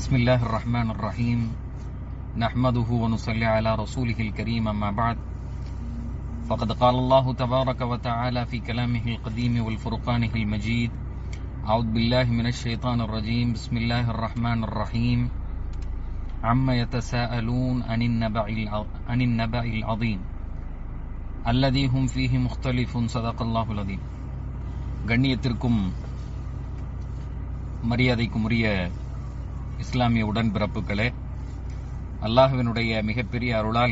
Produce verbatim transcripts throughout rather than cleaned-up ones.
بسم الله الرحمن الرحيم نحمده ونصلي على رسوله الكريم أما بعد فقد قال الله تبارك وتعالى في كلامه القديم والفرقانه المجيد أعوذ بالله من الشيطان الرجيم بسم الله الرحمن الرحيم عما يتساءلون عن النبأ عن النبأ العظيم الذي هم فيه مختلفون صدق الله العظيم. கண்ணியத்திற்கும் மரியாதைக்கும் உரிய இஸ்லாமிய உடன்பிறப்புகளே, அல்லாஹ்வினுடைய மிகப்பெரிய அருளால்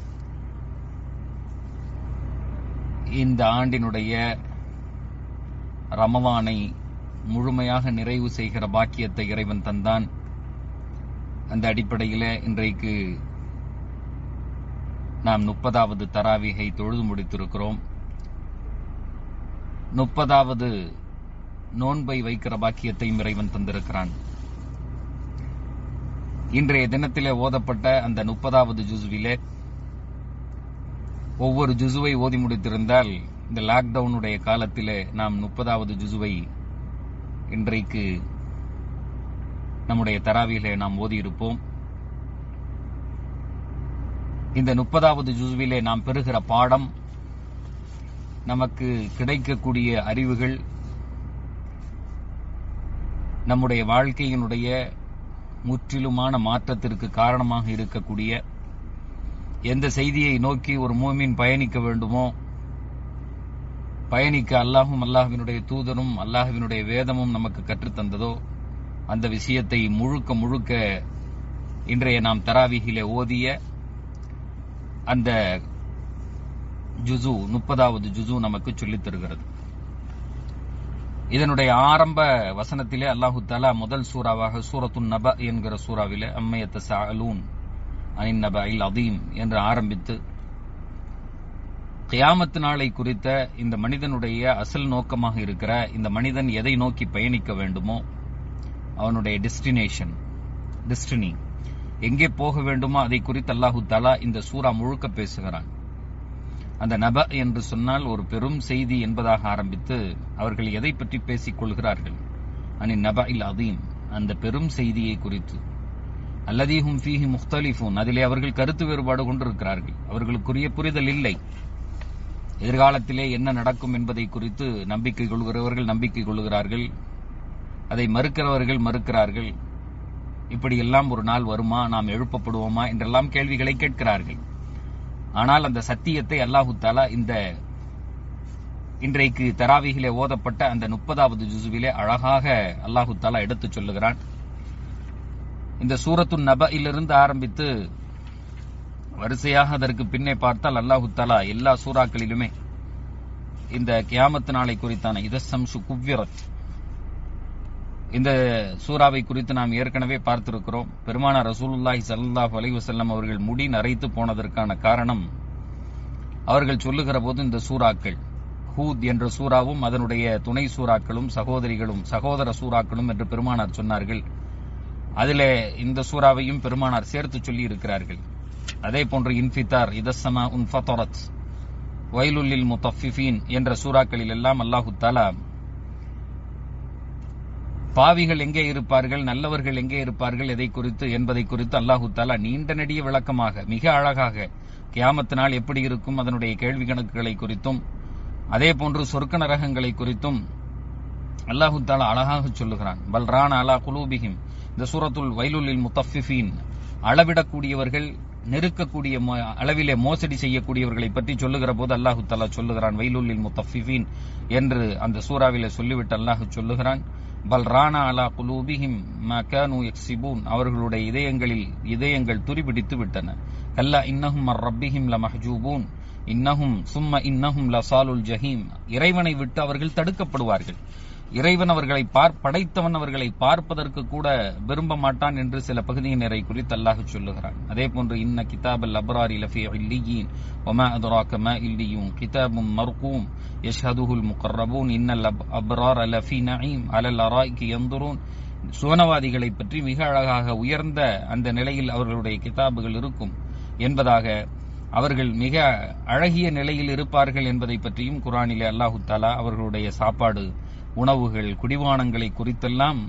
இந்த ஆண்டினுடைய ரமவானை முழுமையாக நிறைவு செய்கிற பாக்கியத்தை இறைவன் தந்தான். அந்த அடிப்படையில் இன்றைக்கு நாம் முப்பதாவது தராவீகை தொழுது முடித்திருக்கிறோம். முப்பதாவது நோன்பை வைக்கிற பாக்கியத்தையும் இறைவன் தந்திருக்கிறான். இன்றைய தினத்திலே ஓதப்பட்ட அந்த முப்பதாவது ஜுசுவிலே ஒவ்வொரு ஜுசுவை ஓதி முடித்திருந்தால் இந்த லாக்டவுனுடைய காலத்திலே நாம் முப்பதாவது ஜுசுவை இன்றைக்கு நம்முடைய தராவிலே நாம் ஓதியிருப்போம். இந்த முப்பதாவது ஜுசுவிலே நாம் பெறுகிற பாடம், நமக்கு கிடைக்கக்கூடிய அறிவுகள், நம்முடைய வாழ்க்கையினுடைய முற்றிலுமான மாற்றத்திற்கு காரணமாக இருக்கக்கூடிய எந்த செய்தியை நோக்கி ஒரு மூமின் பயணிக்க வேண்டுமோ, பயணிக்க அல்லாஹும் அல்லாஹ்வினுடைய தூதரும் அல்லாஹ்வினுடைய வேதமும் நமக்கு கற்றுத்தந்ததோ அந்த விஷயத்தை முழுக்க முழுக்க இன்றைய நாம் தராவீகிலே ஓதிய அந்த ஜுசு முப்பதாவது ஜுசு நமக்கு சொல்லித் தருகிறது. இதனுடைய ஆரம்ப வசனத்திலே அல்லாஹு தஆலா முதல் சூறாவாக சூரத்துன் நப என்கிற சூறாவிலே அம்மா யத்தஸாஅலூன் அனின் நபஇல் அதீம் என்று ஆரம்பித்து கியாமத் நாளை குறித்த இந்த மனிதனுடைய அசல் நோக்கமாக இருக்கிற இந்த மனிதன் எதை நோக்கி பயணிக்க வேண்டுமோ, அவனுடைய டெஸ்டினேஷன் டெஸ்டினி எங்கே போக வேண்டுமோ அதை குறித்து அல்லாஹு தஆலா இந்த சூரா முழுக்க பேசுகிறான். அந்த நப என்று சொன்னால் ஒரு பெரும் செய்தி என்பதாக ஆரம்பித்து அவர்கள் எதை பற்றி பேசிக் கொள்கிறார்கள், அனின் நபஇல் அதீம், அந்த பெரும் செய்தியை குறித்து. அல்லதீ ஹும் ஃபீஹி முக்தலிஃபூன், அதிலே அவர்கள் கருத்து வேறுபாடு கொண்டிருக்கிறார்கள், அவர்களுக்குரிய புரிதல் இல்லை. எதிர்காலத்திலே என்ன நடக்கும் என்பதை குறித்து நம்பிக்கை கொள்கிறவர்கள் நம்பிக்கை கொள்கிறார்கள், அதை மறுக்கிறவர்கள் மறுக்கிறார்கள். இப்படியெல்லாம் ஒரு நாள் வருமா, நாம் எழுப்பப்படுவோமா என்றெல்லாம் கேள்விகளை கேட்கிறார்கள். ஆனால் அந்த சத்தியத்தை அல்லாஹு தஆலா இந்த இன்றைக்கு தராவீகிலே ஓதப்பட்ட அந்த முப்பதாவது ஜுசுவிலே அழகாக அல்லாஹு தஆலா எடுத்துச் சொல்லுகிறான். இந்த சூரத்துன் நபஇலிருந்து ஆரம்பித்து வரிசையாக அதற்கு பின்னே பார்த்தால் அல்லாஹு தஆலா எல்லா சூறாக்களிலுமே இந்த கியாமத் நாளை குறித்தான இதஸ்ஸம்சு குவ்விரத் இந்த சூறாவை குறித்து நாம் ஏற்கனவே பார்த்திருக்கிறோம். பெருமானார் ரசூலுல்லாஹி ஸல்லல்லாஹு அலைஹி வஸல்லம் அவர்கள் முடி நரைத்து போனதற்கான காரணம், அவர்கள் சொல்லுகிற போது இந்த சூறாக்கள் ஹூத் என்ற சூறாவும் அதனுடைய துணை சூறாக்களும் சகோதரிகளும் சகோதர சூறாக்களும் என்று பெருமானார் சொன்னார்கள். அதிலே இந்த சூறாவையும் பெருமானார் சேர்த்து சொல்லி இருக்கிறார்கள். அதே போன்று இன்ஃபித்தார், இதஸ்ஸமா உன் ஃபதரத், வைலுல்லில் முத்தஃபிஃபீன் என்ற சூறாக்களில் எல்லாம் அல்லாஹு தஆலா பாவிகள் எங்கே இருப்பார்கள், நல்லவர்கள் எங்கே இருப்பார்கள், எதை குறித்து என்பதை குறித்து அல்லாஹு தஆலா நீண்ட நெடிய விளக்கமாக மிக அழகாக கியாமத் நாள் எப்படி இருக்கும் அதனுடைய கேள்வி கணக்குகளை குறித்தும் அதே போன்று சொர்க்க நரகங்களை குறித்தும் அல்லாஹு தஆலா அழகாக சொல்லுகிறான். பல்ரான அலா குலூபிஹிம், இந்த சூரத்துல் வைலுல்லில் முத்தஃபிஃபீன், அளவிடக்கூடியவர்கள், நெருக்கக்கூடிய அளவிலே மோசடி செய்யக்கூடியவர்களை பற்றி சொல்லுகிற போது அல்லாஹு தஆலா சொல்லுகிறான் வைலுல்லில் முத்தஃபிஃபீன் என்று அந்த சூறாவிலே சொல்லிவிட்டு அல்லாஹ் சொல்லுகிறான் பல்ரானா அலா குலூபிஹிம் மா கானூ யக்ஸிபூன், அவர்களுடைய இதயங்களில் இதயங்கள் துரிபிடித்து விட்டன. கல்லா இன்னஹும் அர் ரப்பிஹிம் லமஹ்ஜூபூன் இன்னஹும் சும்ம இன்னஹும் லசாலுல் ஜஹீம், இறைவனை விட்டு அவர்கள் தடுக்கப்படுவார்கள். இறைவன் அவர்களை பார் படைத்தவன் அவர்களை பார்ப்பதற்கு கூட விரும்ப மாட்டான் என்று சில பகுதியினரை குறித்து அல்லாஹ் சொல்லுகிறான். அதே போன்று இன்ன கிதாபல் அப்ராரி லஃபீ இல்லியீன் வமா அத்ராக மா இல்லியூன் கிதாபும் மர்கூம் யஷ்ஹதுஹுல் முகர்ரபூன் இன்னல் அப்ரார லஃபீ நஈம் அலல் அராய்கி யன்துரூன், சுவனவாதிகளை பற்றி மிக அழகாக உயர்ந்த அந்த நிலையில் அவர்களுடைய கிதாபுகள் இருக்கும் என்பதாக, அவர்கள் மிக அழகிய நிலையில் இருப்பார்கள் என்பதை பற்றியும் குர்ஆனிலே அல்லாஹு தஆலா அவர்களுடைய சாப்பாடு, உணவுகள், குடிவானங்களை குறித்தெல்லாம்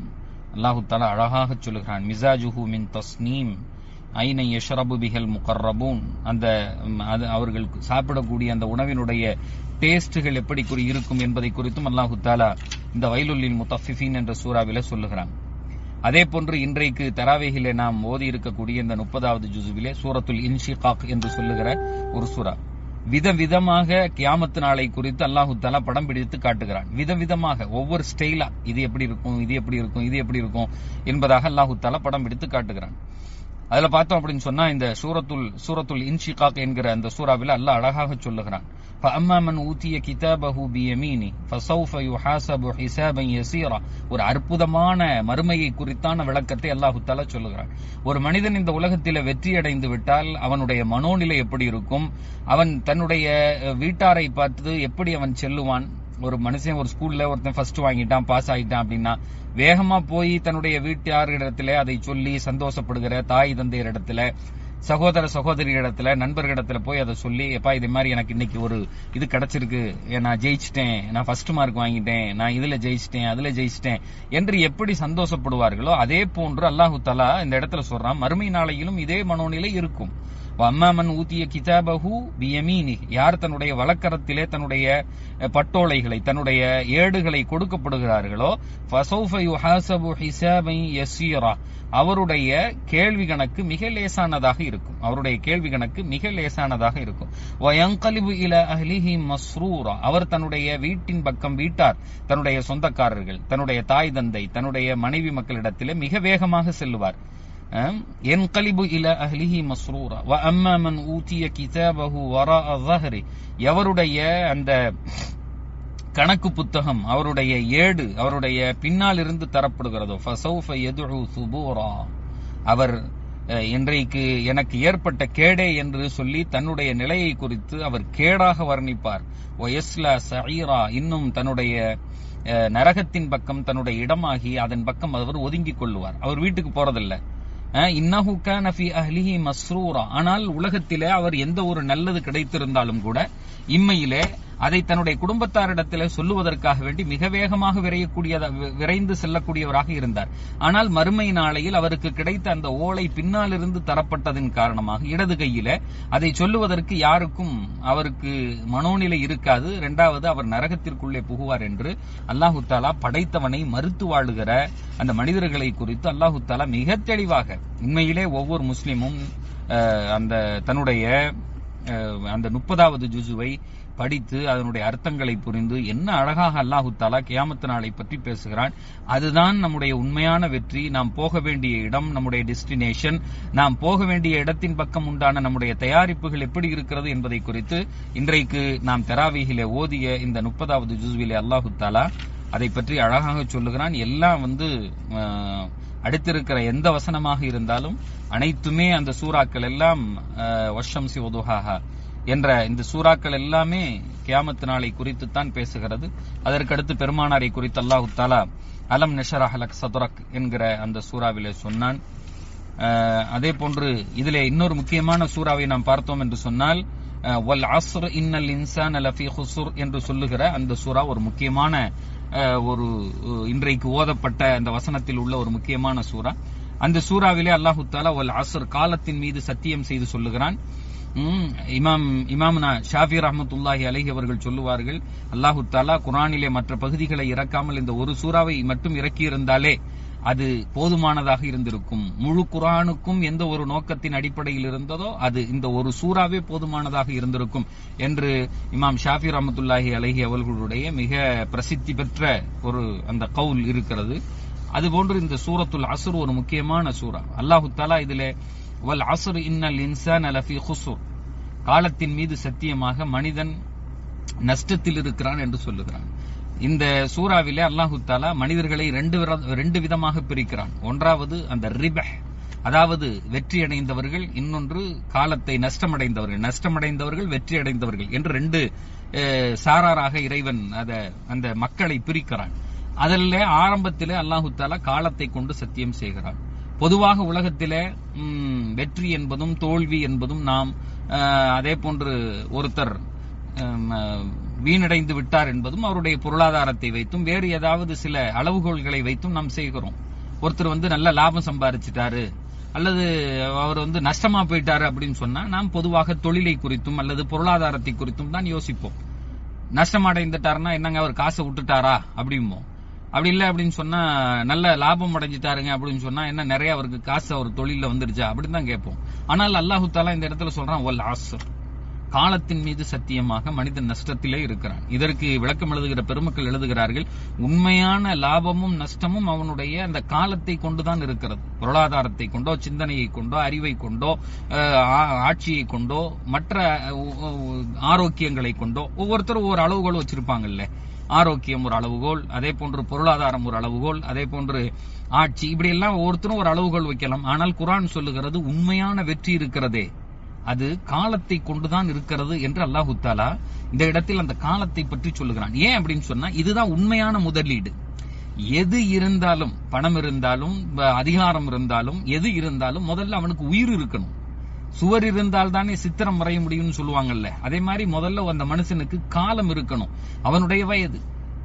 அல்லாஹு தஆலா அழகாக சொல்லுகிறான், மிஸாஜுஹு மின் தஸ்னீம் ஐன யஷ்ரபு பிஹல் முகர்ரபூன். அந்த அவர்கள் சாப்பிடக்கூடிய அந்த உணவினுடைய டேஸ்டுகள் எப்படி இருக்கும் என்பதை குறித்தும் அல்லாஹு தஆலா இந்த வைலுல்லில் முத்தஃபிஃபீன் என்ற சூறாவில சொல்லுகிறான். அதே போன்று இன்றைக்கு தராவேகிலே நாம் ஓதி இருக்கக்கூடிய இந்த முப்பதாவது ஜுசுவிலே சூரத்துல் இன்ஷிகாக் என்று சொல்லுகிற ஒரு சூரா, விதவிதமாக கியாமத்து நாளை குறித்து அல்லாஹு தஆலா படம் பிடித்து காட்டுகிறான். விதவிதமாக ஒவ்வொரு ஸ்டைலா இது எப்படி இருக்கும், இது எப்படி இருக்கும், இது எப்படி இருக்கும் என்பதாக அல்லாஹு தஆலா படம் பிடித்து காட்டுகிறான். அதுல பார்த்தோம் அப்படின்னு சொன்னா இந்த சூரத்துல் சூரத்துல் இன்ஷிகாக் என்கிற அந்த சூறாவில் அல்லாஹ் அழகாக சொல்லுகிறான், فَأَمَّا مَنْ أُوتِيَ كِتَابَهُ بِيَمِينِهِ فَسَوْفَ يُحَاسَبُ حِسَابًا يَسِيرًا. ஒரு அற்புதமான மறுமையை குறித்தான விளக்கத்தை அல்லாஹு தஆலா சொல்லுகிறான். ஒரு மனிதன் இந்த உலகத்தில வெற்றி அடைந்து விட்டால் அவனுடைய மனோநிலை எப்படி இருக்கும், அவன் தன்னுடைய வீட்டாரை பார்த்து எப்படி அவன் செல்லுவான். ஒரு மனுஷன் ஒரு ஸ்கூல்ல ஒருத்தன் ஃபர்ஸ்ட் வாங்கிட்டான், பாஸ் ஆகிட்டான் அப்படின்னா வேகமா போய் தன்னுடைய வீட்டாரிடத்துல அதை சொல்லி சந்தோஷப்படுகிற தாய் தந்தையரிடத்துல, சகோதர சகோதரியிடத்துல, நண்பர்களிடத்துல போய் அதை சொல்லி, எப்பா இது மாதிரி எனக்கு இன்னைக்கு ஒரு இது கிடைச்சிருக்கு, நான் ஜெயிச்சிட்டேன், நான் ஃபர்ஸ்ட் மார்க் வாங்கிட்டேன், நான் இதுல ஜெயிச்சிட்டேன், அதுல ஜெயிச்சிட்டேன் என்று எப்படி சந்தோஷப்படுவார்களோ அதே போன்று அல்லாஹு தஆலா இந்த இடத்துல சொல்றான், மறுமை நாளையிலும் இதே மனோநிலை இருக்கும். அம்மாமன் ஊத்திய கிதாபஹு பியமீனி, யார் தன்னுடைய வலக்கரத்திலே தன்னுடைய பட்டோலைகளை தன்னுடைய ஏடுகளை கொடுக்கப்படுகிறார்களோ ஃபஸௌஃப யுஹாஸபு ஹிஸாபன் யஸீரா, அவருடைய கேள்வி கணக்கு மிக லேசானதாக இருக்கும். அவருடைய கேள்வி கணக்கு மிக லேசானதாக இருக்கும். வயன்கலிபு இலா அஹ்லிஹி மஸ்ரூரா, அவர் தன்னுடைய வீட்டின் பக்கம், வீட்டார் தன்னுடைய சொந்தக்காரர்கள், தன்னுடைய தாய் தந்தை, தன்னுடைய மனைவி மக்களிடத்திலே மிக வேகமாக செல்லுவார். ينقلب الى اهله مسرورا واما من اوتي كتابه وراء ظهره, எவருடைய அந்த கணக்கு புத்தகம், அவருடைய ஏடு அவருடைய பின்னால் இருந்து தரப்படுகிறதோ ஃபஸௌஃப யதுஉ சுபூரா, அவர் இன்றைக்கு எனக்கு ஏற்பட்ட கேடே என்று சொல்லி தன்னுடைய நிலையை குறித்து அவர் கேடாக வர்ணிப்பார். வயஸ்லா சஈரா, இன்னும் தன்னுடைய நரகத்தின் பக்கம் தன்னுடைய இடமாகி அதன் பக்கம் அவர் ஒதுங்கிக் கொள்ளுவார். அவர் வீட்டுக்கு போறதில்லை. இன்னஹு கான ஃபீ அஹ்லிஹி மஸ்ரூரா, ஆனால் உலகத்திலே அவர் எந்த ஒரு நல்லது கிடைத்திருந்தாலும் கூட இம்மையிலே அதை தன்னுடைய குடும்பத்தாரிடத்திலே சொல்லுவதற்காக வேண்டி மிக வேகமாக விரையக்கூடிய விரைந்து செல்லக்கூடியவராக இருந்தார். ஆனால் மறுமை நாளையில் அவருக்கு கிடைத்த அந்த ஓலை பின்னால் இருந்து தரப்பட்டதன் காரணமாக இடது கையில அதை சொல்லுவதற்கு யாருக்கும் அவருக்கு மனோநிலை இருக்காது. இரண்டாவது, அவர் நரகத்திற்குள்ளே புகுவார் என்று அல்லாஹு தஆலா படைத்தவனை மறுத்து வாழுகிற அந்த மனிதர்களை குறித்து அல்லாஹு தஆலா மிக தெளிவாக, உண்மையிலே ஒவ்வொரு முஸ்லிமும் அந்த தன்னுடைய அந்த முப்பதாவது ஜுசுவை படித்து அதனுடைய அர்த்தங்களை புரிந்து என்ன அழகாக அல்லாஹு தஆலா கியாமத் நாளை பற்றி பேசுகிறான். அதுதான் நம்முடைய உண்மையான வெற்றி. நாம் போக வேண்டிய இடம், நம்முடைய டெஸ்டினேஷன், நாம் போக வேண்டிய இடத்தின் பக்கம் உண்டான நம்முடைய தயாரிப்புகள் எப்படி இருக்கிறது என்பதை குறித்து இன்றைக்கு நாம் தராவீஹிலே ஓதிய இந்த முப்பதாவது ஜுஸ்விலே அல்லாஹு தஆலா அதை பற்றி அழகாக சொல்லுகிறான். எல்லாம் வந்து அடுத்திருக்கிற எந்த வசனமாக இருந்தாலும் அனைத்துமே அந்த சூறாக்கள் எல்லாம் வஷம்சி வதுஹாஹா என்ற இந்த சூறாக்கள் எல்லாமே கியாமத் நாளை குறித்து தான் பேசுகிறது. அதற்கடுத்து பெருமானாரை குறித்து அல்லாஹு தஆலா அலம் நஷரஹ் லக் சத்ரக் என்கிற அந்த சூறாவிலே சொன்னான். அதே போன்று இதிலே இன்னொரு முக்கியமான சூறாவை நாம் பார்த்தோம் என்று சொன்னால் வல் அஸ்ர் இன்னல் இன்சான லஃபீ குஸ்ர் என்று சொல்லுகிற அந்த சூறா ஒரு முக்கியமான ஒரு இன்றைக்கு ஓதப்பட்ட அந்த வசனத்தில் உள்ள ஒரு முக்கியமான சூறா. அந்த சூறாவிலே அல்லாஹு தஆலா வல் அஸ்ர், காலத்தின் மீது சத்தியம் செய்து சொல்லுகிறான். இமாம் இமாம்னா ஷாஃபி ரஹ்மத்துல்லாஹி அலைஹி அவர்கள் சொல்லுவார்கள், அல்லாஹு தஆலா குர்ஆனிலே மற்ற பகுதிகளை இறக்காமல் இந்த ஒரு சூறாவை மட்டும் இறக்கியிருந்தாலே அது போதுமானதாக இருந்திருக்கும். முழு குர்ஆனுக்கும் எந்த ஒரு நோக்கத்தின் அடிப்படையில் இருந்ததோ அது இந்த ஒரு சூறாவே போதுமானதாக இருந்திருக்கும் என்று இமாம் ஷாஃபி ரஹ்மத்துல்லாஹி அலைஹி அவர்களுடைய மிக பிரசித்தி பெற்ற ஒரு அந்த கவுல் இருக்கிறது. அதுபோன்று இந்த சூரத்துல் அஸ்ர் ஒரு முக்கியமான சூறா. அல்லாஹு தஆலா இதிலே வல் அஸ்ர் இன்னல் இன்சான லஃபீ குஸ்ர், காலத்தின் மீது சத்தியமாக மனிதன் நஷ்டத்தில் இருக்கிறான் என்று சொல்லுகிறான். இந்த சூறாவிலே அல்லாஹு தஆலா மனிதர்களை ரெண்டு ரெண்டு விதமாக பிரிக்கிறான். ஒன்றாவது அந்த ரிபஹ், அதாவது வெற்றி அடைந்தவர்கள், இன்னொன்று காலத்தை நஷ்டமடைந்தவர்கள். நஷ்டமடைந்தவர்கள் வெற்றி அடைந்தவர்கள் என்று ரெண்டு சாராராக இறைவன் அந்த மக்களை பிரிக்கிறான். அதில் ஆரம்பத்திலே அல்லாஹு தஆலா காலத்தை கொண்டு சத்தியம் செய்கிறான். பொதுவாக உலகத்திலே வெற்றி என்பதும் தோல்வி என்பதும் நாம் அதே போன்று ஒருத்தர் வீணடைந்து விட்டார் என்பதும் அவருடைய பொருளாதாரத்தை வைத்தும் வேறு ஏதாவது சில அளவுகோல்களை வைத்தும் நாம் செய்கிறோம். ஒருத்தர் வந்து நல்ல லாபம் சம்பாதிச்சிட்டாரு அல்லது அவர் வந்து நஷ்டமா போயிட்டாரு அப்படின்னு சொன்னா நாம் பொதுவாக தொழிலை குறித்தும் அல்லது பொருளாதாரத்தை குறித்தும் தான் யோசிப்போம். நஷ்டம் அடைந்துட்டாருன்னா என்னங்க அவர் காசை விட்டுட்டாரா அப்படிம்போம். அப்படி இல்லை அப்படின்னு சொன்னா நல்ல லாபம் அடைஞ்சிட்டாருங்க அப்படின்னு சொன்னா என்ன நிறைய அவருக்கு காசு அவர் தொழில வந்துருச்சா அப்படின்னு தான் கேட்போம். ஆனால் அல்லாஹு தாலா இந்த இடத்துல சொல்றான் வல் அஸ்ர், காலத்தின் மீது சத்தியமாக மனிதன் நஷ்டத்திலே இருக்கிறான். இதற்கு விளக்கம் எழுதுகிற பெருமக்கள் எழுதுகிறார்கள், உண்மையான லாபமும் நஷ்டமும் அவனுடைய அந்த காலத்தை கொண்டுதான் இருக்கிறது. பொருளாதாரத்தை கொண்டோ, சிந்தனையை கொண்டோ, அறிவை கொண்டோ, ஆட்சியை கொண்டோ, மற்ற ஆரோக்கியங்களை கொண்டோ ஒவ்வொருத்தரும் ஒவ்வொரு அளவுகோல் வச்சிருப்பாங்கல்ல. ஆரோக்கியம் ஒரு அளவுகோல், அதே போன்று பொருளாதாரம் ஒரு அளவுகோல், அதே போன்று ஆட்சி, இப்படி எல்லாம் ஒவ்வொருத்தரும் ஒரு அளவுகோல் வைக்கலாம். ஆனால் குர்ஆன் சொல்லுகிறது உண்மையான வெற்றி இருக்கிறதே அது காலத்தை கொண்டுதான் இருக்கிறது என்று அல்லாஹு தஆலா இந்த இடத்தில் அந்த காலத்தை பற்றி சொல்லுகிறான். ஏன் அப்படின்னு சொன்னா இதுதான் உண்மையான முதலீடு. எது இருந்தாலும், பணம் இருந்தாலும், அதிகாரம் இருந்தாலும், எது இருந்தாலும் முதல்ல அவனுக்கு உயிர் இருக்கணும். சுவர் இருந்தால் தானே சித்திரம் வரைய முடியும்னு சொல்லுவாங்கல்ல. அதே மாதிரி முதல்ல அந்த மனுஷனுக்கு காலம் இருக்கணும், அவனுடைய வயது.